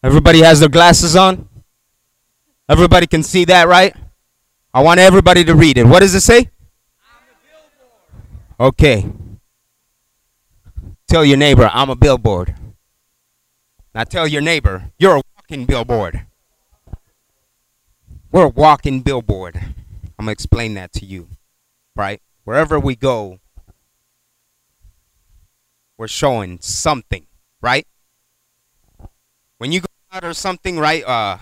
Everybody has their glasses on? Everybody can see that, right? I want everybody to read it. What does it say? Okay. Tell your neighbor, I'm a billboard. Now tell your neighbor, you're a walking billboard. We're a walking billboard. I'm going to explain that to you, right? Wherever we go, we're showing something, right? When you go out or something, right?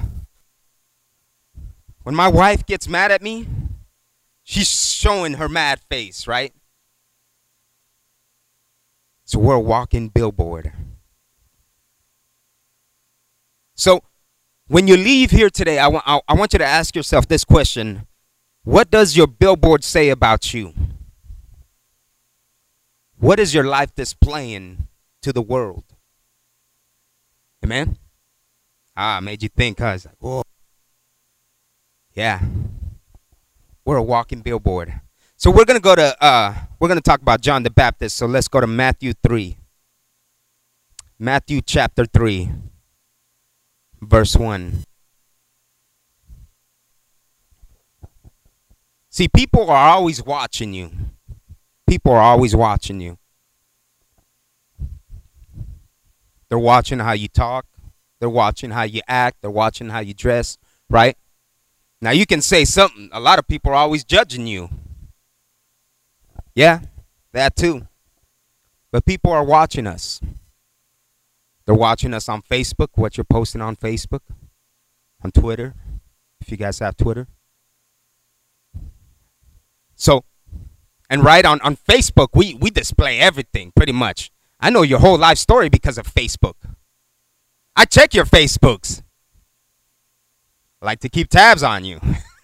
When my wife gets mad at me, she's showing her mad face, right? So we're a walking billboard. So when you leave here today, I want you to ask yourself this question. What does your billboard say about you? What is your life displaying to the world? Amen? Made you think, huh? It's like, whoa. Yeah. We're a walking billboard. So we're going to talk about John the Baptist. So let's go to Matthew 3. Matthew chapter 3, verse 1. See, people are always watching you. People are always watching you. They're watching how you talk. They're watching how you act. They're watching how you dress, right? Now, you can say something. A lot of people are always judging you. Yeah, that too. But people are watching us. They're watching us on Facebook, what you're posting on Facebook, on Twitter, if you guys have Twitter. So, and right on Facebook, we display everything pretty much. I know your whole life story because of Facebook. I check your Facebooks. I like to keep tabs on you.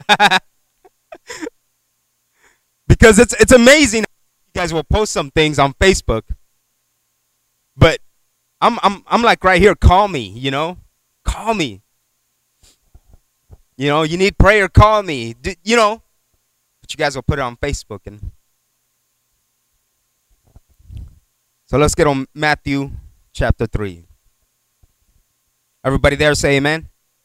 Because it's amazing. You guys will post some things on Facebook. But I'm like right here, call me, you know? Call me. You know, you need prayer, call me. You know? But you guys will put it on Facebook. And so let's get on Matthew chapter 3. Everybody there say amen?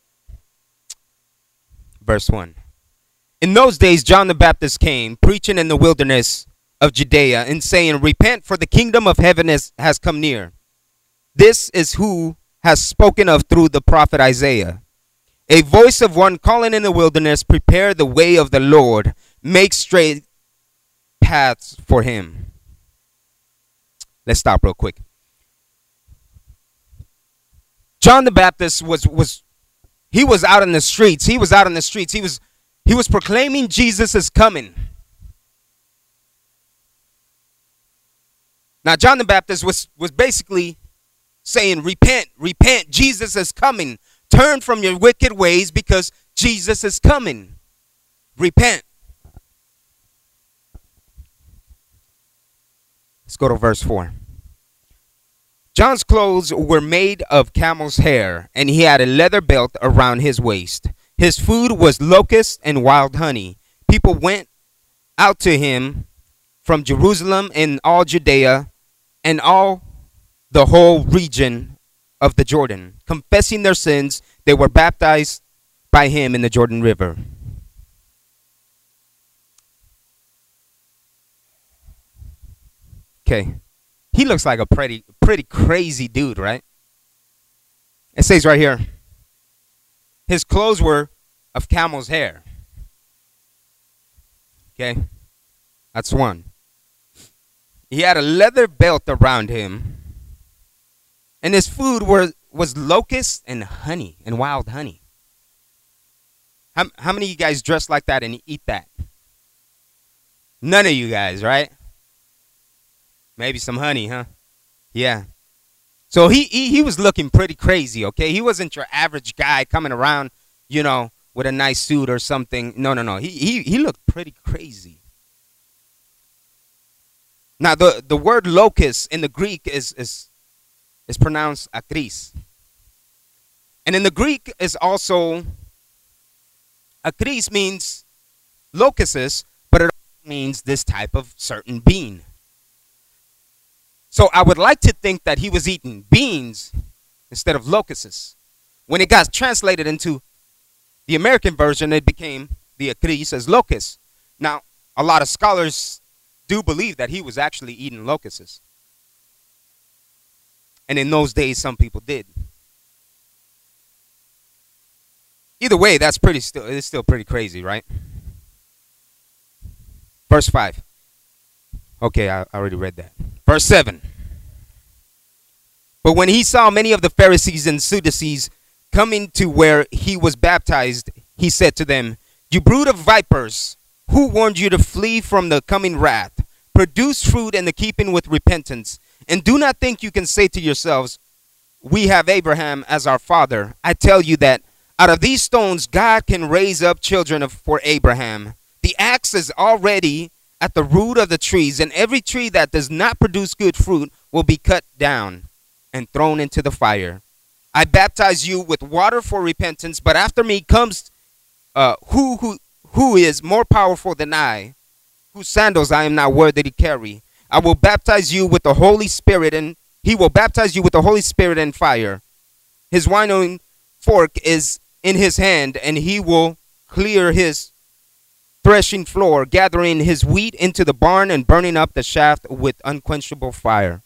Verse 1. In those days, John the Baptist came, preaching in the wilderness of Judea, and saying, repent, for the kingdom of heaven has come near. This is who has spoken of through the prophet Isaiah. A voice of one calling in the wilderness, prepare the way of the Lord, make straight paths for him. Let's stop real quick. John the Baptist was out in the streets. He was out in the streets. He was proclaiming Jesus is coming. Now, John the Baptist was basically saying, repent, repent, Jesus is coming. Turn from your wicked ways because Jesus is coming. Repent. Let's go to verse 4. John's clothes were made of camel's hair, and he had a leather belt around his waist. His food was locusts and wild honey. People went out to him from Jerusalem and all Judea and all the whole region of the Jordan. Confessing their sins, they were baptized by him in the Jordan River. Okay. He looks like a pretty crazy dude, right? It says right here, his clothes were of camel's hair. Okay. That's one. He had a leather belt around him. And his food was locusts and honey and wild honey. How many of you guys dress like that and eat that? None of you guys, right? Maybe some honey, huh? Yeah. So he was looking pretty crazy, okay? He wasn't your average guy coming around, you know, with a nice suit or something. No. He looked pretty crazy. Now, the word locust in the Greek is pronounced akris. And in the Greek is also, akris means locusts, but it also means this type of certain bean. So I would like to think that he was eating beans instead of locusts. When it got translated into the American version, it became the acris as locust. Now, a lot of scholars do believe that he was actually eating locusts. And in those days, some people did. Either way, it's still pretty crazy, right? Verse 5. Okay, I already read that. Verse 7. But when he saw many of the Pharisees and Sadducees coming to where he was baptized, he said to them, "You brood of vipers, who warned you to flee from the coming wrath? Produce fruit in the keeping with repentance. And do not think you can say to yourselves, 'We have Abraham as our father.' I tell you that out of these stones God can raise up children for Abraham. The axe is already at the root of the trees, and every tree that does not produce good fruit will be cut down and thrown into the fire. I baptize you with water for repentance, but after me comes who is more powerful than I, whose sandals I am not worthy to carry. I will baptize you with the Holy Spirit, and he will baptize you with the Holy Spirit and fire. His winnowing fork is in his hand, and he will clear his threshing floor, gathering his wheat into the barn and burning up the shaft with unquenchable fire."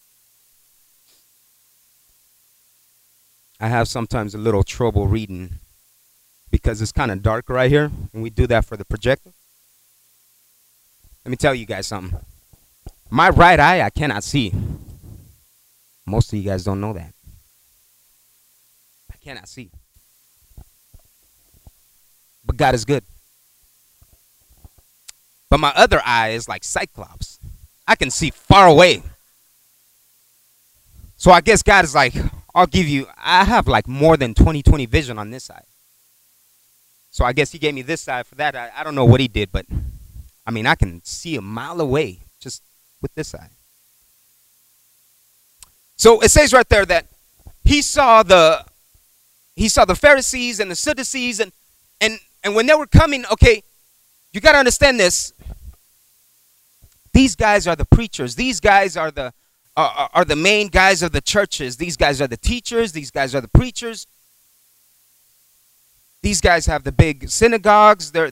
I have sometimes a little trouble reading because it's kind of dark right here, and we do that for the projector. Let me tell you guys something. My right eye, I cannot see. Most of you guys don't know that. I cannot see. But God is good. But my other eye is like Cyclops. I can see far away. So I guess God is like, I have like more than 20/20 vision on this side. So I guess he gave me this side for that. I don't know what he did, but I mean, I can see a mile away just with this side. So it says right there that he saw the Pharisees and the Sadducees, and when they were coming, okay, you got to understand this. These guys are the preachers. These guys are the main guys of the churches. These guys are the teachers. These guys are the preachers. These guys have the big synagogues. They're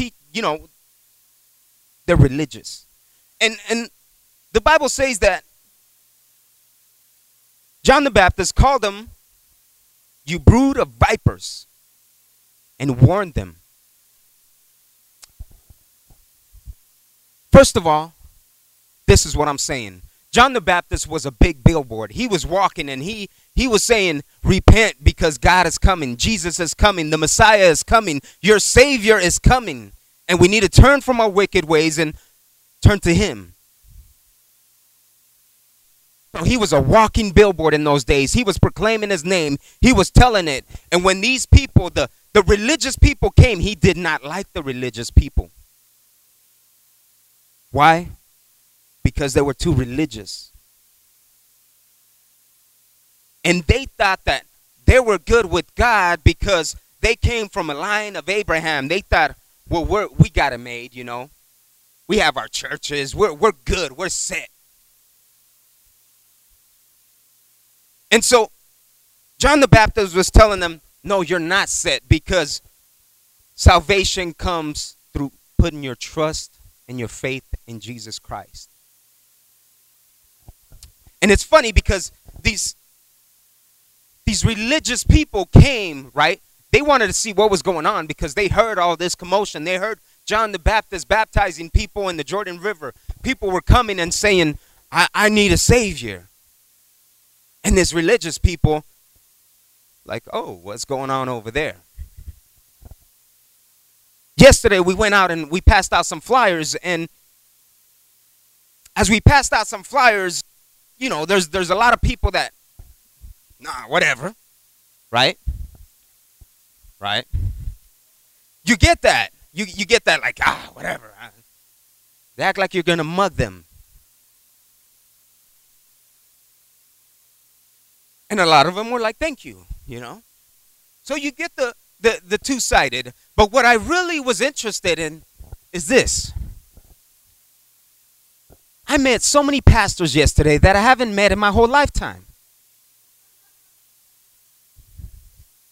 religious. And the Bible says that John the Baptist called them, "You brood of vipers," and warned them. First of all, this is what I'm saying. John the Baptist was a big billboard. He was walking and he was saying, "Repent because God is coming. Jesus is coming. The Messiah is coming. Your Savior is coming. And we need to turn from our wicked ways and turn to him." So he was a walking billboard in those days. He was proclaiming his name. He was telling it. And when these people, the religious people came, he did not like the religious people. Why? Because they were too religious. And they thought that they were good with God because they came from a line of Abraham. They thought, well, we got it made, you know. We have our churches. We're good. We're set. And so John the Baptist was telling them, no, you're not set, because salvation comes through putting your trust and your faith in Jesus Christ. And it's funny because these religious people came, right? They wanted to see what was going on because they heard all this commotion. They heard John the Baptist baptizing people in the Jordan River. People were coming and saying, I need a Savior. And this religious people, like, oh, what's going on over there? Yesterday, we went out and we passed out some flyers. And as we passed out some flyers, you know, there's a lot of people that, nah, whatever. Right? Right? You get that. You get that, like, whatever. They act like you're going to mug them. And a lot of them were like, thank you, you know. So you get the two-sided. But what I really was interested in is this. I met so many pastors yesterday that I haven't met in my whole lifetime.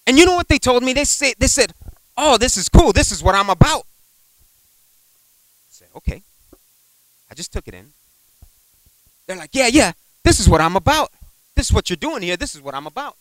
And you know what they told me? They said, oh, this is cool. This is what I'm about. I said, okay. I just took it in. They're like, yeah, this is what I'm about. This is what you're doing here. This is what I'm about.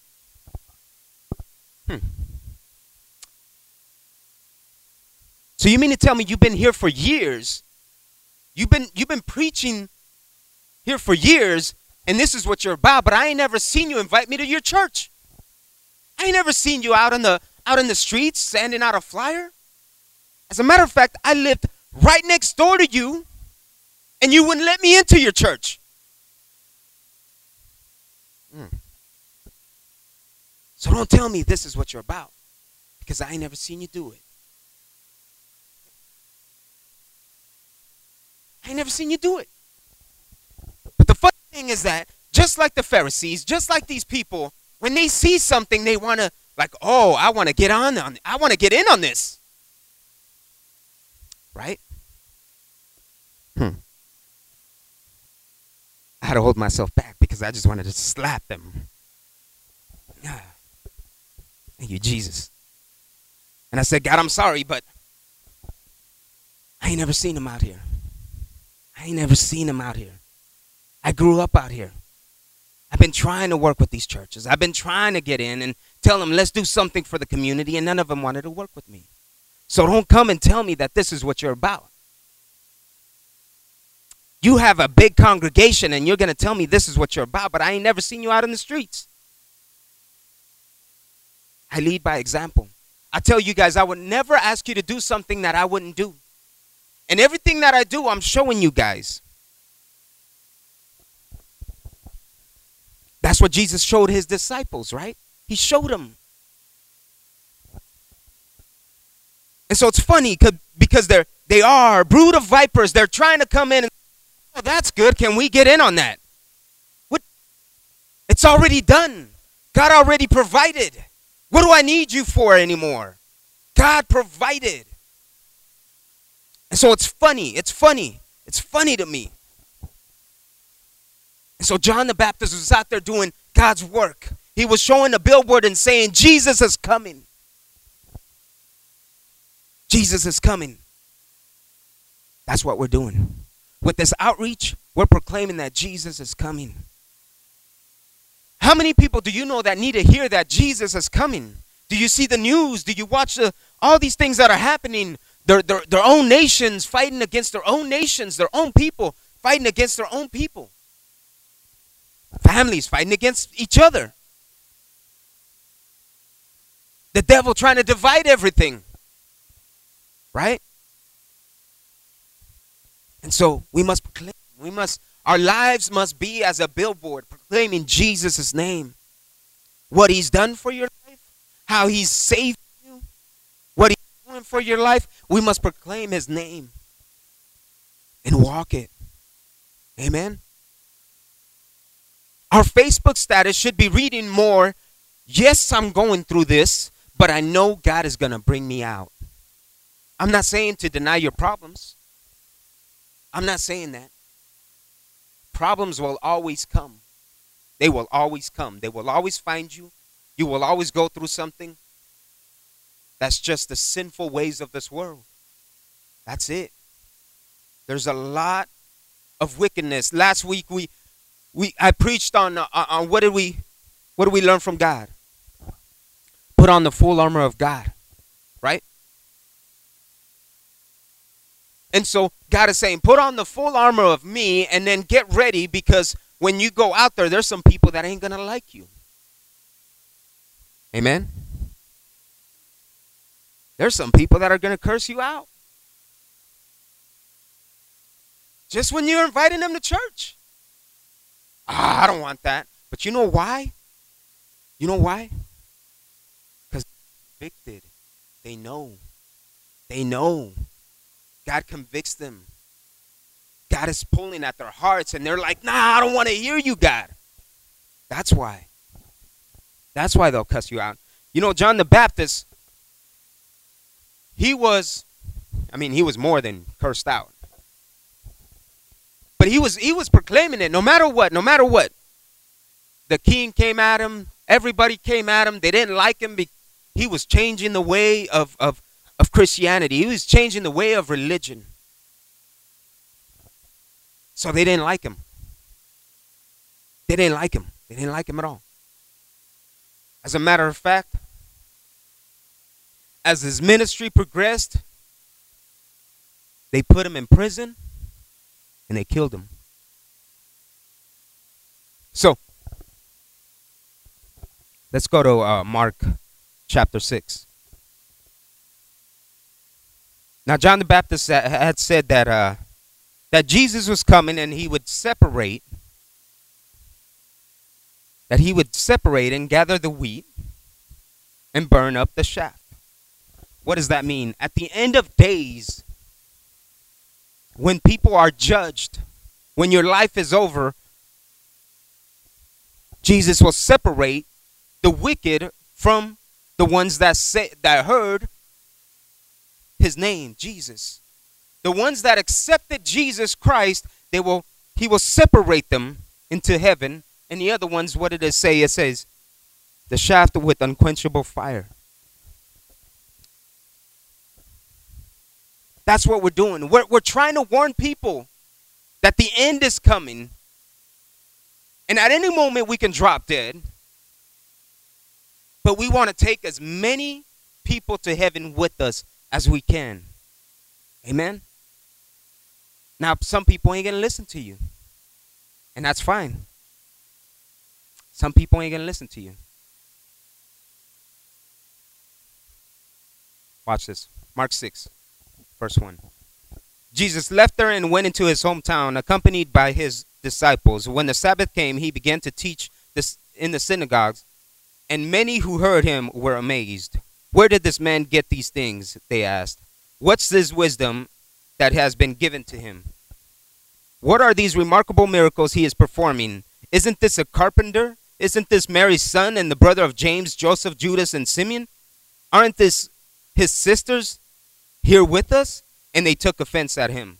So you mean to tell me you've been here for years? You've been preaching here for years, and this is what you're about, but I ain't never seen you invite me to your church. I ain't never seen you out in the streets sending out a flyer. As a matter of fact, I lived right next door to you, and you wouldn't let me into your church. So don't tell me this is what you're about, because I ain't never seen you do it. I ain't never seen you do it. But the funny thing is that, just like the Pharisees, just like these people, when they see something, they want to, like, oh, I want to get on I want to get in on this. Right? I had to hold myself back because I just wanted to slap them. Thank you, Jesus. And I said, God, I'm sorry, but I ain't never seen him out here. I ain't never seen him out here. I grew up out here. I've been trying to work with these churches. I've been trying to get in and tell them, let's do something for the community, and none of them wanted to work with me. So don't come and tell me that this is what you're about. You have a big congregation, and you're going to tell me this is what you're about, but I ain't never seen you out in the streets. I lead by example. I tell you guys, I would never ask you to do something that I wouldn't do. And everything that I do, I'm showing you guys. That's what Jesus showed his disciples, right? He showed them. And so it's funny because they are a brood of vipers. They're trying to come in and, oh, that's good. Can we get in on that? What? It's already done. God already provided. What do I need you for anymore? God provided. And so it's funny. It's funny. It's funny to me. And so John the Baptist was out there doing God's work. He was showing a billboard and saying, Jesus is coming. Jesus is coming. That's what we're doing. With this outreach, we're proclaiming that Jesus is coming. How many people do you know that need to hear that Jesus is coming? Do you see the news? Do you watch all these things that are happening? Their own nations fighting against their own nations, their own people fighting against their own people. Families fighting against each other. The devil trying to divide everything. Right? And so we must proclaim. Our lives must be as a billboard proclaiming Jesus' name. What he's done for your life. How he's saved you. What he's doing for your life. We must proclaim his name. And walk it. Amen. Our Facebook status should be reading more, yes, I'm going through this, but I know God is going to bring me out. I'm not saying to deny your problems. I'm not saying that. Problems will always come. They will always come. They will always find you. You will always go through something. That's just the sinful ways of this world. That's it. There's a lot of wickedness. Last week I preached on what did we learn from God? Put on the full armor of God, right? And so God is saying, put on the full armor of me and then get ready, because when you go out there, there's some people that ain't going to like you. Amen? There's some people that are going to curse you out. Just when you're inviting them to church. I don't want that. But you know why? You know why? Because they're convicted. They know. They know. God convicts them. God is pulling at their hearts, and they're like, nah, I don't want to hear you, God. That's why. That's why they'll cuss you out. You know, John the Baptist, he was more than cursed out. But he was proclaiming it no matter what, no matter what. The king came at him. Everybody came at him. They didn't like him. He was changing the way of Christianity. He was changing the way of religion. So they didn't like him. They didn't like him. They didn't like him at all. As a matter of fact, as his ministry progressed, they put him in prison and they killed him. So, let's go to Mark chapter 6. Now, John the Baptist had said that Jesus was coming and he would separate and gather the wheat and burn up the chaff. What does that mean? At the end of days, when people are judged, when your life is over, Jesus will separate the wicked from the ones that heard his name, Jesus. The ones that accepted Jesus Christ, he will separate them into heaven. And the other ones, what did it say? It says, the shaft with unquenchable fire. That's what we're doing. We're trying to warn people that the end is coming. And at any moment we can drop dead. But we want to take as many people to heaven with us as we can. Amen? Now, some people ain't going to listen to you. And that's fine. Some people ain't going to listen to you. Watch this. Mark 6, verse 1. Jesus left there and went into his hometown, accompanied by his disciples. When the Sabbath came, he began to teach this in the synagogues, and many who heard him were amazed. Where did this man get these things? They asked. What's this wisdom that has been given to him? What are these remarkable miracles he is performing? Isn't this a carpenter? Isn't this Mary's son and the brother of James, Joseph, Judas, and Simeon? Aren't this his sisters here with us? And they took offense at him.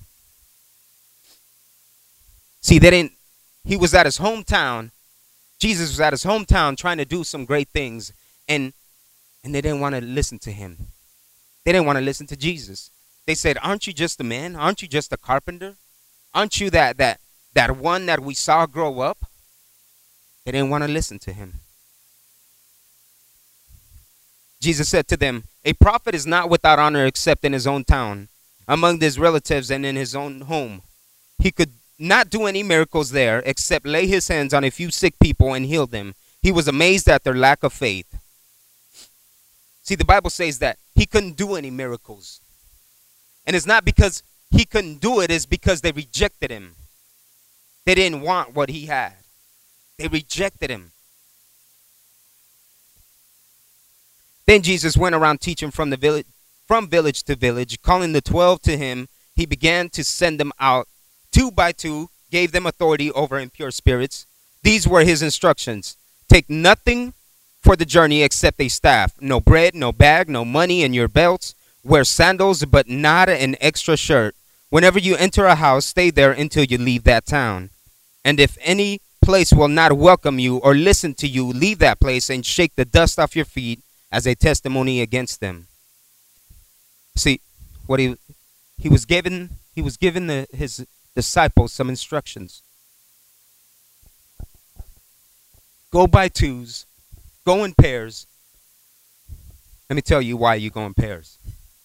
See, he was at his hometown. Jesus was at his hometown trying to do some great things. And they didn't want to listen to him. They didn't want to listen to Jesus. They said, aren't you just a man? Aren't you just a carpenter? Aren't you that one that we saw grow up? They didn't want to listen to him. Jesus said to them, a prophet is not without honor except in his own town, among his relatives, and in his own home. He could not do any miracles there except lay his hands on a few sick people and heal them. He was amazed at their lack of faith. See, the Bible says that he couldn't do any miracles. And it's not because he couldn't do it, it's because they rejected him. They didn't want what he had. They rejected him. Then Jesus went around teaching from village to village, calling the 12 to him. He began to send them out 2 by 2, gave them authority over impure spirits. These were his instructions. Take nothing for the journey except a staff. No bread, no bag, no money in your belts. Wear sandals, but not an extra shirt. Whenever you enter a house, stay there until you leave that town. And if any place will not welcome you or listen to you, leave that place and shake the dust off your feet as a testimony against them. See, what he was given his disciples some instructions. Go by twos, go in pairs. Let me tell you why you go in pairs.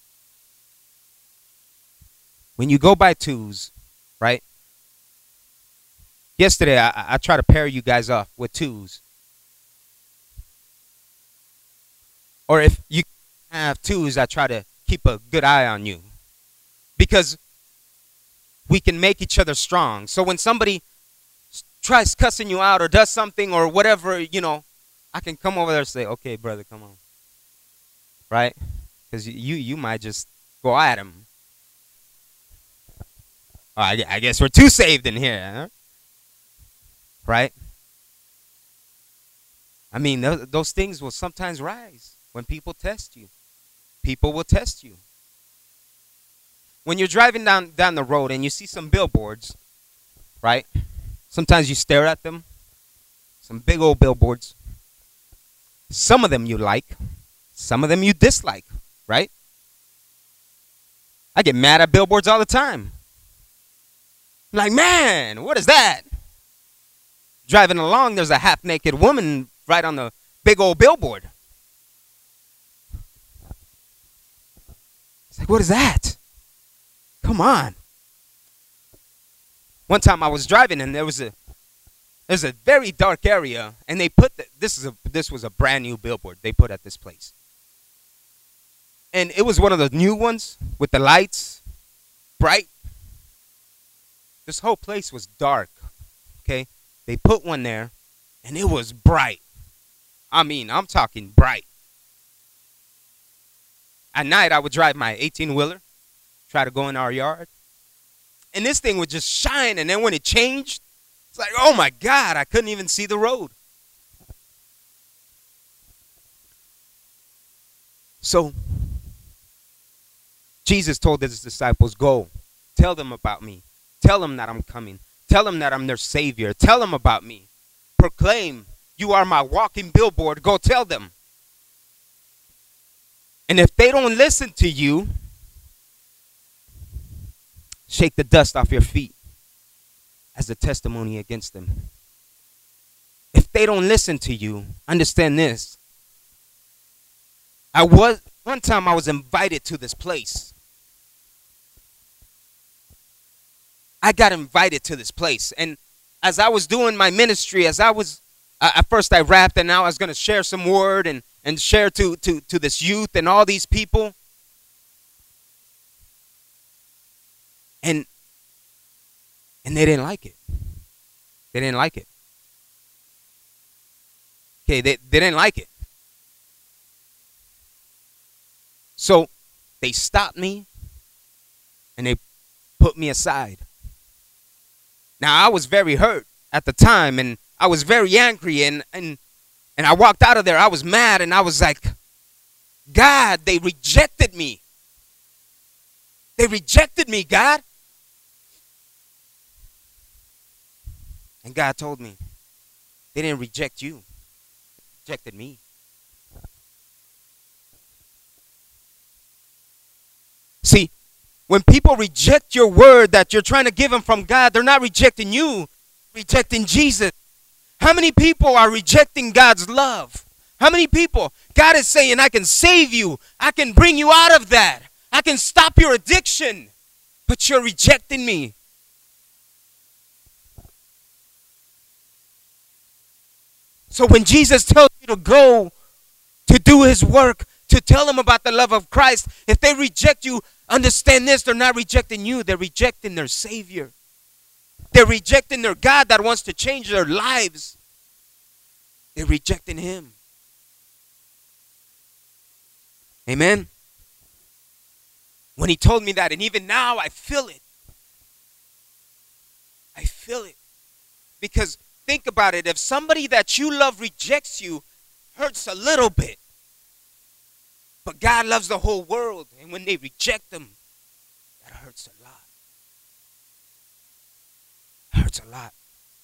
When you go by twos, right? Yesterday, I try to pair you guys off with twos. Or if you have twos, I try to keep a good eye on you. Because we can make each other strong. So when somebody tries cussing you out or does something or whatever, I can come over there and say, okay, brother, come on. Right? Because you might just go at him. Oh, I guess we're too saved in here, huh? Right? I mean, those things will sometimes rise when people test you. People will test you. When you're driving down the road and you see some billboards, right? Sometimes you stare at them. Some big old billboards. Some of them you like. Some of them you dislike, right? I get mad at billboards all the time. I'm like, man, what is that? Driving along, there's a half-naked woman right on the big old billboard. It's like, what is that? Come on. One time I was driving and there's a very dark area, and they put this was a brand new billboard they put at this place. And it was one of the new ones with the lights, bright. This whole place was dark, okay? They put one there, and it was bright. I mean, I'm talking bright. At night, I would drive my 18-wheeler, try to go in our yard. And this thing would just shine, and then when it changed, it's like, oh my God, I couldn't even see the road. So, Jesus told his disciples, go, tell them about me. Tell them that I'm coming. Tell them that I'm their Savior. Tell them about me. Proclaim, you are my walking billboard. Go tell them. And if they don't listen to you, shake the dust off your feet as a testimony against them. If they don't listen to you, understand this. One time I was invited to this place. I got invited to this place. And as I was doing my ministry, at first I rapped, and now I was going to share some word and share to this youth and all these people. And they didn't like it. They didn't like it. Okay, they didn't like it. So they stopped me and they put me aside. Now, I was very hurt at the time, and I was very angry, and I walked out of there. I was mad, and I was like, God, they rejected me. They rejected me, God. And God told me, they didn't reject you. They rejected me. See, when people reject your word that you're trying to give them from God, they're not rejecting you, rejecting Jesus. How many people are rejecting God's love? How many people? God is saying, I can save you. I can bring you out of that. I can stop your addiction. But you're rejecting me. So when Jesus tells you to go to do his work, to tell them about the love of Christ, if they reject you, understand this, they're not rejecting you. They're rejecting their Savior. They're rejecting their God that wants to change their lives. They're rejecting him. Amen. When he told me that, and even now I feel it. I feel it. Because think about it. If somebody that you love rejects you, hurts a little bit. But God loves the whole world. And when they reject him, that hurts a lot. Hurts a lot.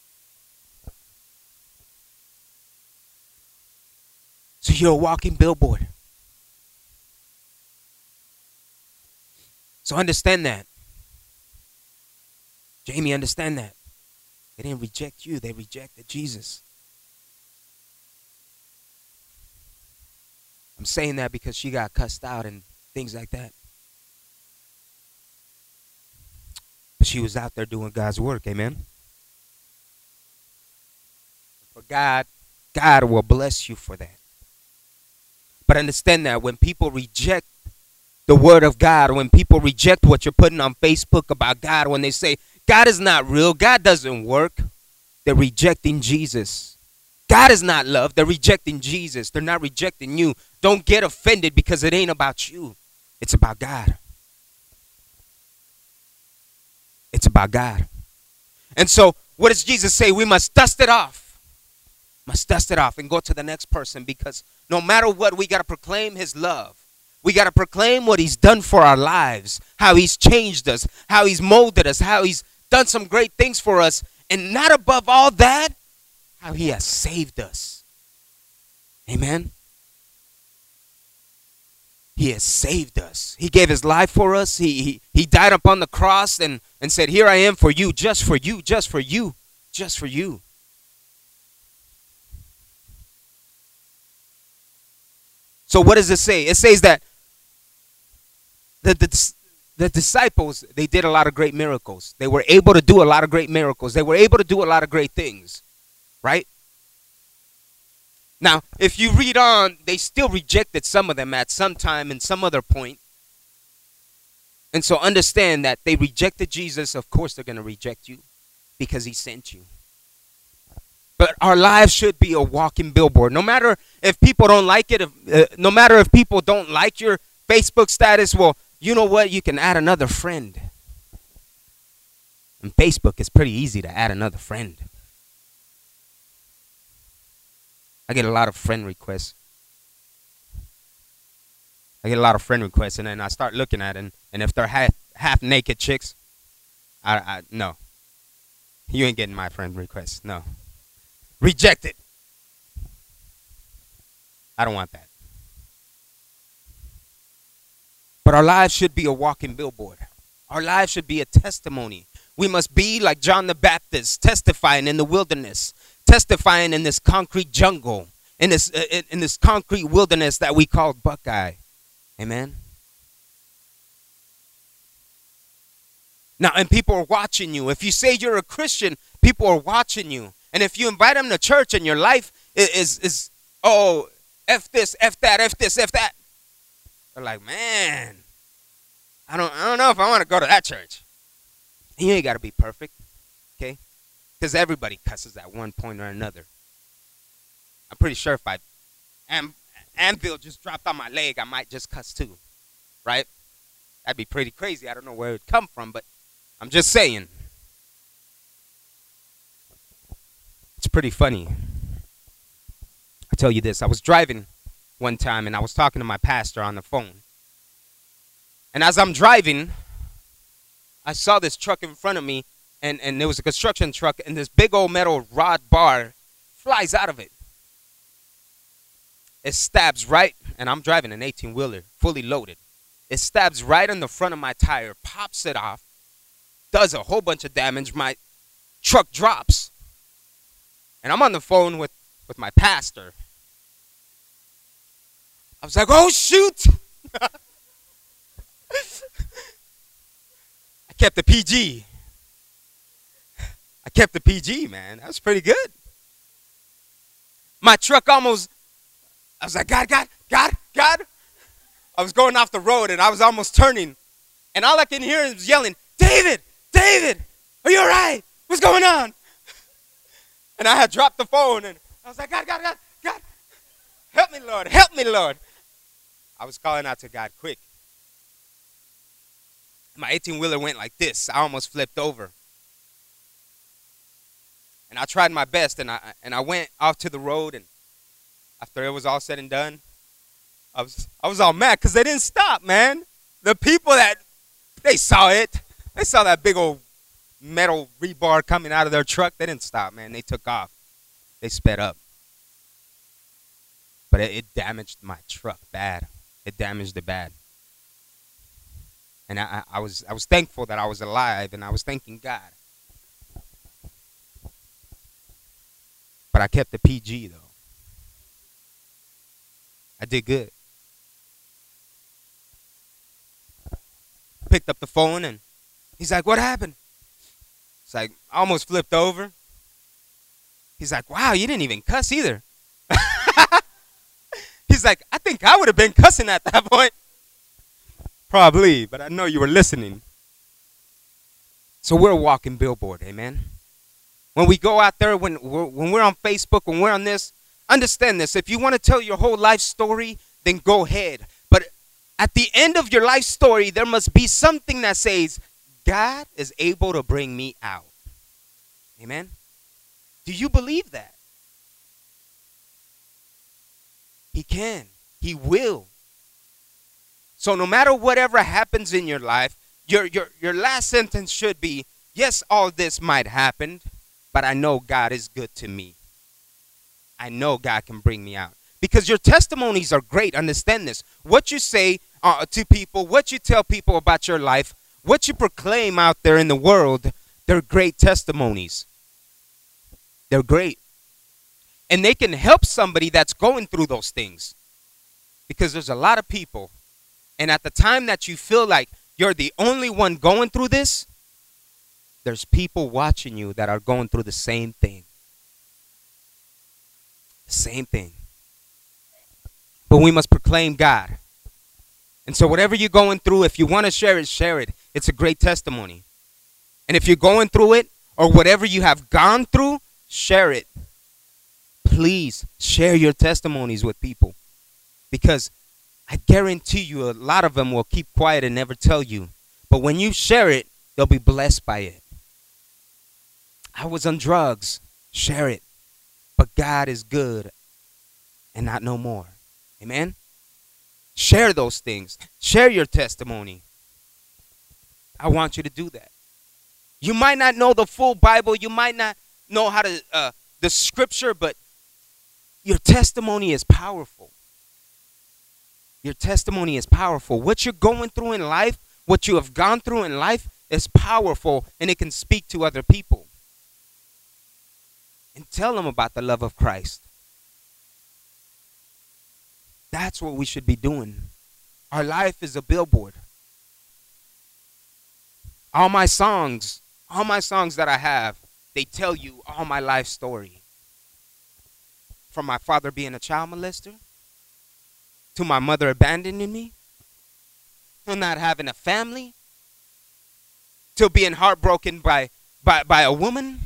So you're a walking billboard. So understand that. Jamie, understand that. They didn't reject you. They rejected Jesus. I'm saying that because she got cussed out and things like that. But she was out there doing God's work. Amen. For God will bless you for that. But understand that when people reject the word of God, when people reject what you're putting on Facebook about God, when they say God is not real, God doesn't work, they're rejecting Jesus. God is not love. They're rejecting Jesus. They're not rejecting you. Don't get offended because it ain't about you. It's about God. It's about God. And so what does Jesus say? We must dust it off. Must dust it off and go to the next person, because no matter what, we got to proclaim his love. We got to proclaim what he's done for our lives, how he's changed us, how he's molded us, how he's done some great things for us. And not above all that, how he has saved us. Amen. He has saved us. He gave his life for us. He died upon the cross and said, here I am for you, just for you, just for you, just for you. So what does it say? It says that the disciples, they did a lot of great miracles. They were able to do a lot of great miracles. They were able to do a lot of great things, right? Now, if you read on, they still rejected some of them at some time and some other point. And so understand that they rejected Jesus. Of course, they're going to reject you because he sent you. But our lives should be a walking billboard. No matter if people don't like it, no matter if people don't like your Facebook status, well, you know what? You can add another friend. And Facebook, it's pretty easy to add another friend. I get a lot of friend requests. And then I start looking at it, and if they're half naked chicks, no. You ain't getting my friend request. No. Reject it. I don't want that. But our lives should be a walking billboard. Our lives should be a testimony. We must be like John the Baptist, testifying in the wilderness, testifying in this concrete jungle, in this concrete wilderness that we call Buckeye. Amen. Now, and people are watching you. If you say you're a Christian, people are watching you. And if you invite them to church and your life is oh, F this, F that, F this, F that. They're like, man, I don't know if I want to go to that church. You ain't got to be perfect, okay? Because everybody cusses at one point or another. I'm pretty sure if Anvil just dropped on my leg, I might just cuss too, right? That'd be pretty crazy. I don't know where it'd come from, but I'm just saying. It's pretty funny. I'll tell you this. I was driving one time, and I was talking to my pastor on the phone. And as I'm driving, I saw this truck in front of me, and there was a construction truck, and this big old metal rod bar flies out of it. It stabs right, and I'm driving an 18-wheeler, fully loaded. It stabs right in the front of my tire, pops it off, does a whole bunch of damage. My truck drops. And I'm on the phone with my pastor. I was like, oh, shoot. I kept the PG. Man. That was pretty good. My truck almost, I was like, God. I was going off the road, and I was almost turning. And all I can hear is yelling, David, are you all right? What's going on? And I had dropped the phone, and I was like, God, help me, Lord. I was calling out to God quick. My 18-wheeler went like this. I almost flipped over. And I tried my best, and I went off to the road, and after it was all said and done, I was all mad because they didn't stop, man. The people they saw it. They saw that big old metal rebar coming out of their truck. They didn't stop, man. They took off. They sped up. But it damaged my truck bad. It damaged it bad. And I was thankful that I was alive, and I was thanking God. But I kept the PG, though. I did good. Picked up the phone, and he's like, what happened? It's like, I almost flipped over. He's like, wow, you didn't even cuss either. He's like, I think I would have been cussing at that point. Probably, but I know you were listening. So we're a walking billboard, amen? When we go out there, when we're on Facebook, when we're on this, understand this. If you want to tell your whole life story, then go ahead. But at the end of your life story, there must be something that says, God is able to bring me out. Amen? Do you believe that? He can. He will. So no matter whatever happens in your life, your last sentence should be, yes, all this might happen, but I know God is good to me. I know God can bring me out. Because your testimonies are great. Understand this. What you say to people, what you tell people about your life, what you proclaim out there in the world, they're great testimonies. They're great. And they can help somebody that's going through those things. Because there's a lot of people, and at the time that you feel like you're the only one going through this, there's people watching you that are going through the same thing. Same thing. But we must proclaim God. And so whatever you're going through, if you want to share it, share it. It's a great testimony. And if you're going through it, or whatever you have gone through, share it. Please share your testimonies with people. Because I guarantee you a lot of them will keep quiet and never tell you. But when you share it, they'll be blessed by it. I was on drugs. Share it. But God is good and not no more. Amen? Share those things. Share your testimony. I want you to do that. You might not know the full Bible. You might not know how to the scripture, but your testimony is powerful. Your testimony is powerful. What you're going through in life, what you have gone through in life is powerful, and it can speak to other people. And tell them about the love of Christ. That's what we should be doing. Our life is a billboard. All my songs that I have, they tell you all my life story. From my father being a child molester, to my mother abandoning me, to not having a family, to being heartbroken by a woman.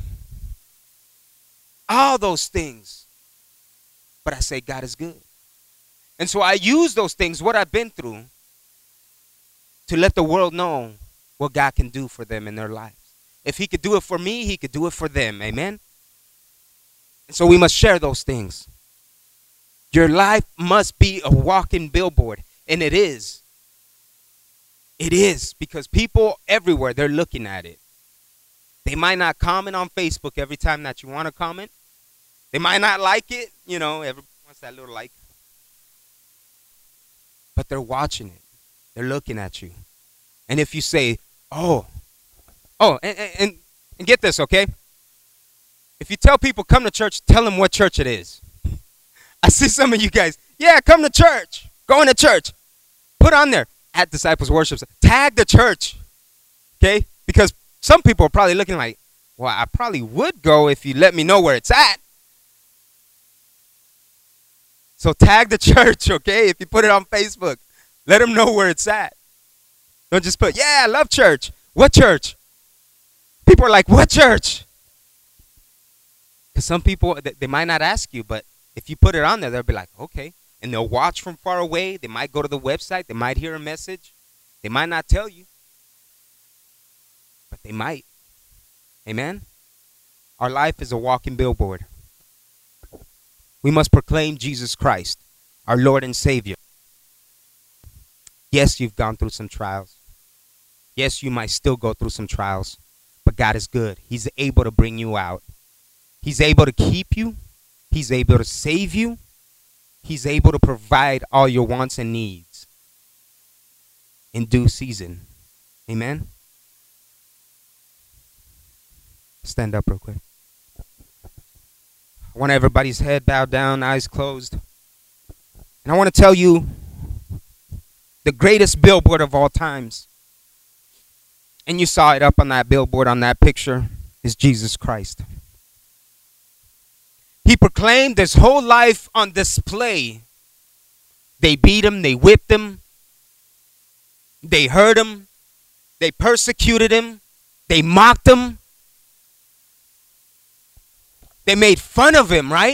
All those things. But I say God is good. And so I use those things, what I've been through, to let the world know what God can do for them in their lives. If he could do it for me, he could do it for them. Amen? And so we must share those things. Your life must be a walking billboard. And it is. It is. Because people everywhere, they're looking at it. They might not comment on Facebook every time that you want to comment. They might not like it. You know, everyone wants that little like. But they're watching it. They're looking at you. And if you say, and get this, okay? If you tell people come to church, tell them what church it is. I see some of you guys, yeah, come to church. Going to church. Put on there, at Disciples Worship. Tag the church, okay? Because some people are probably looking like, well, I probably would go if you let me know where it's at. So tag the church, okay? If you put it on Facebook, let them know where it's at. Don't just put, yeah, I love church. What church? People are like, what church? Because some people, they might not ask you, but if you put it on there, they'll be like, okay. And they'll watch from far away. They might go to the website. They might hear a message. They might not tell you. But they might. Amen? Our life is a walking billboard. We must proclaim Jesus Christ, our Lord and Savior. Yes, you've gone through some trials. Yes, you might still go through some trials. But God is good. He's able to bring you out. He's able to keep you. He's able to save you. He's able to provide all your wants and needs in due season. Amen? Stand up real quick. I want everybody's head bowed down, eyes closed. And I want to tell you the greatest billboard of all times. And you saw it up on that billboard, on that picture, is Jesus Christ. He proclaimed his whole life on display. They beat him, they whipped him, they hurt him, they persecuted him, they mocked him. They made fun of him, right?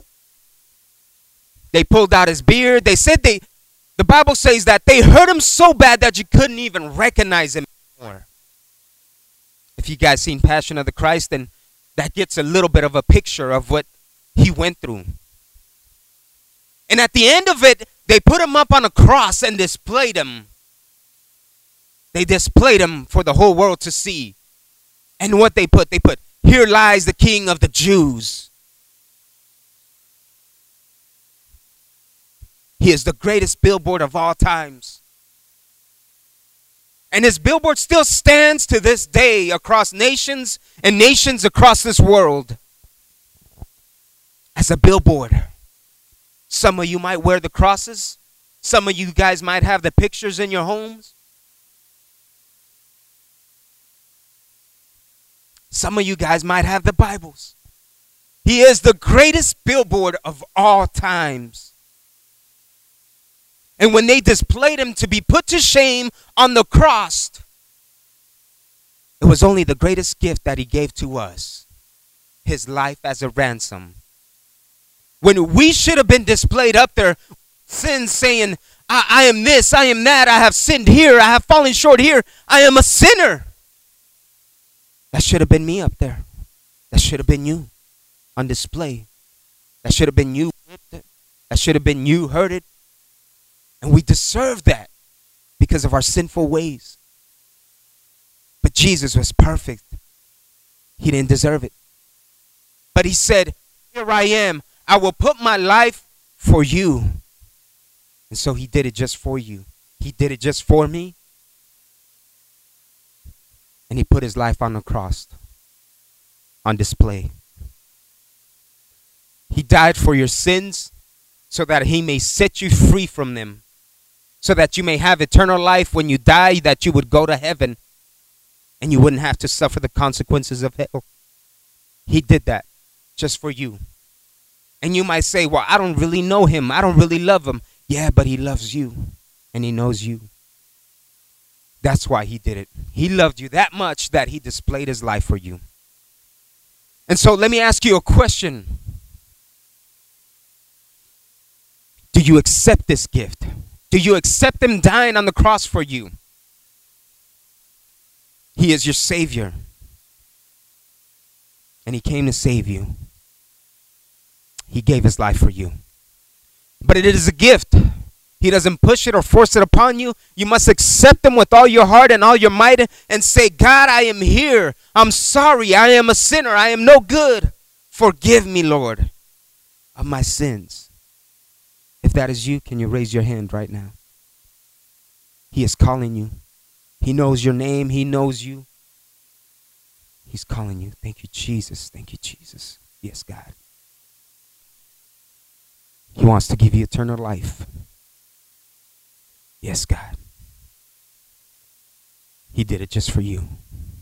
They pulled out his beard. They said the Bible says that they hurt him so bad that you couldn't even recognize him anymore. If you guys seen Passion of the Christ, then that gets a little bit of a picture of what he went through. And at the end of it, they put him up on a cross and displayed him. They displayed him for the whole world to see. And what they put, here lies the King of the Jews. He is the greatest billboard of all times. And his billboard still stands to this day across nations and nations across this world as a billboard. Some of you might wear the crosses. Some of you guys might have the pictures in your homes. Some of you guys might have the Bibles. He is the greatest billboard of all times. And when they displayed him to be put to shame on the cross, it was only the greatest gift that he gave to us, his life as a ransom. When we should have been displayed up there, sin saying, I am this, I am that, I have sinned here, I have fallen short here, I am a sinner. That should have been me up there. That should have been you on display. That should have been you. That should have been you heard it. And we deserve that because of our sinful ways. But Jesus was perfect. He didn't deserve it. But he said, here I am. I will put my life for you. And so he did it just for you. He did it just for me. And he put his life on the cross, on display. He died for your sins so that he may set you free from them. So that you may have eternal life when you die, that you would go to heaven and you wouldn't have to suffer the consequences of hell. He did that just for you. And you might say, well, I don't really know him. I don't really love him. Yeah, but he loves you and he knows you. That's why he did it. He loved you that much that he displayed his life for you. And so let me ask you a question. Do you accept this gift? Do you accept him dying on the cross for you? He is your Savior. And he came to save you. He gave his life for you. But it is a gift. He doesn't push it or force it upon you. You must accept him with all your heart and all your might and say, God, I am here. I'm sorry. I am a sinner. I am no good. Forgive me, Lord, of my sins. If that is you, can you raise your hand right now? He is calling you. He knows your name. He knows you. He's calling you. Thank you, Jesus. Thank you, Jesus. Yes, God. He wants to give you eternal life. Yes, God. He did it just for you.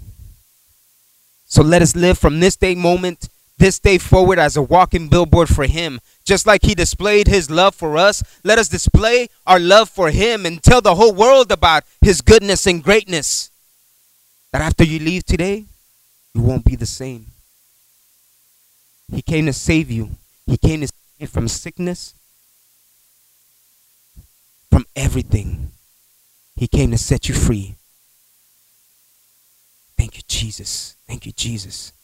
So let us live from this day forward as a walking billboard for him. Just like he displayed his love for us, let us display our love for him and tell the whole world about his goodness and greatness. That after you leave today, you won't be the same. He came to save you. He came to save you from sickness, from everything. He came to set you free. Thank you, Jesus. Thank you, Jesus.